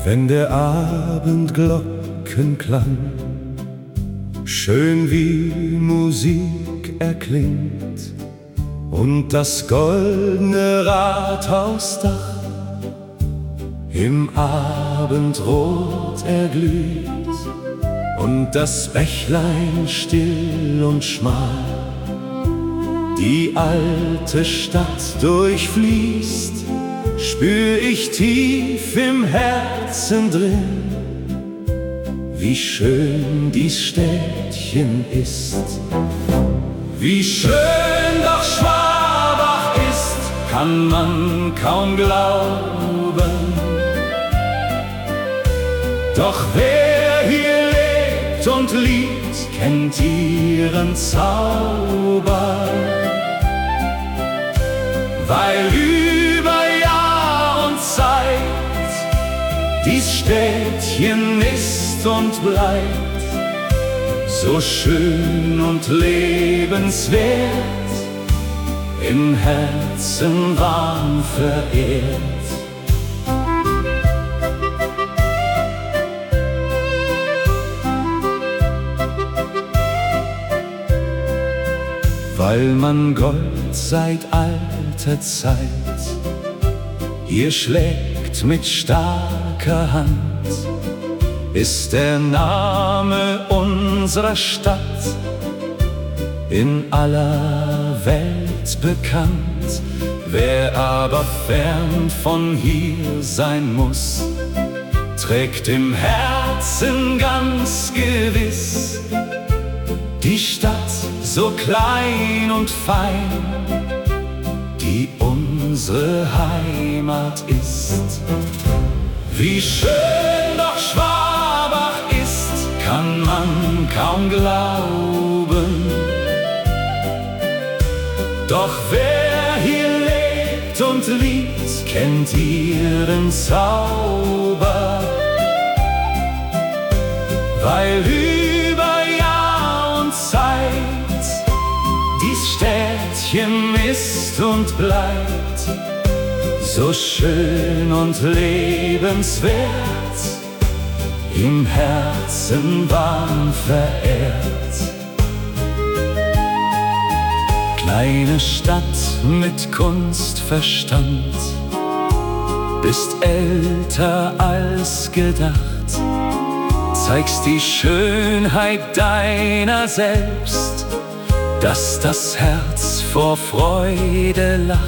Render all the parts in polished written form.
Wenn der Abendglockenklang schön wie Musik erklingt und das goldene Rathausdach im Abendrot erglüht und das Bächlein still und schmal die alte Stadt durchfließt, spür ich tief im Herzen drin, wie schön dies Städtchen ist. Wie schön doch Schwabach ist, kann man kaum glauben. Doch wer hier lebt und liebt, kennt ihren Zauber. Weil über Jahr und Zeit dies Städtchen ist und bleibt so schön und lebenswert, im Herzen warm verehrt. Weil man Gold seit alter Zeit hier schlägt mit starker Hand, ist der Name unserer Stadt in aller Welt bekannt. Wer aber fern von hier sein muss, trägt im Herzen ganz gewiss die Stadt so klein und fein, die unsere Heimat ist. Wie schön doch Schwabach ist, kann man kaum glauben. Doch wer hier lebt und liebt, kennt ihren Zauber. Weil über Jahr und Zeit dies Städtchen ist und bleibt so schön und lebenswert, im Herzen warm verehrt. Kleine Stadt mit Kunstverstand, bist älter als gedacht, zeigst die Schönheit deiner selbst, dass das Herz vor Freude lacht.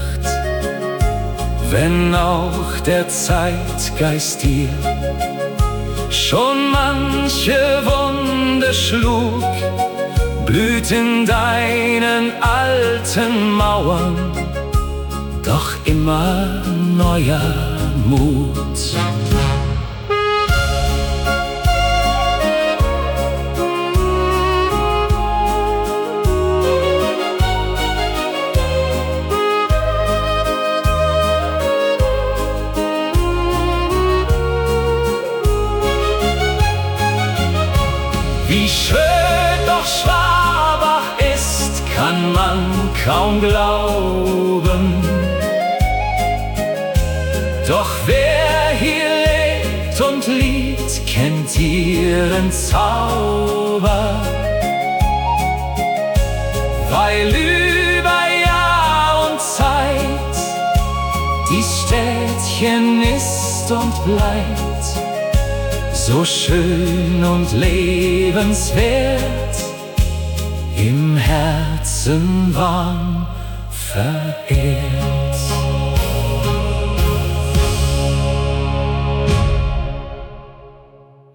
Wenn auch der Zeitgeist dir schon manche Wunde schlug, blüht in deinen alten Mauern doch immer neuer Mut. Wie schön doch Schwabach ist, kann man kaum glauben. Doch wer hier lebt und liebt, kennt ihren Zauber. Weil über Jahr und Zeit dies Städtchen ist und bleibt so schön und lebenswert, im Herzen warm verehrt.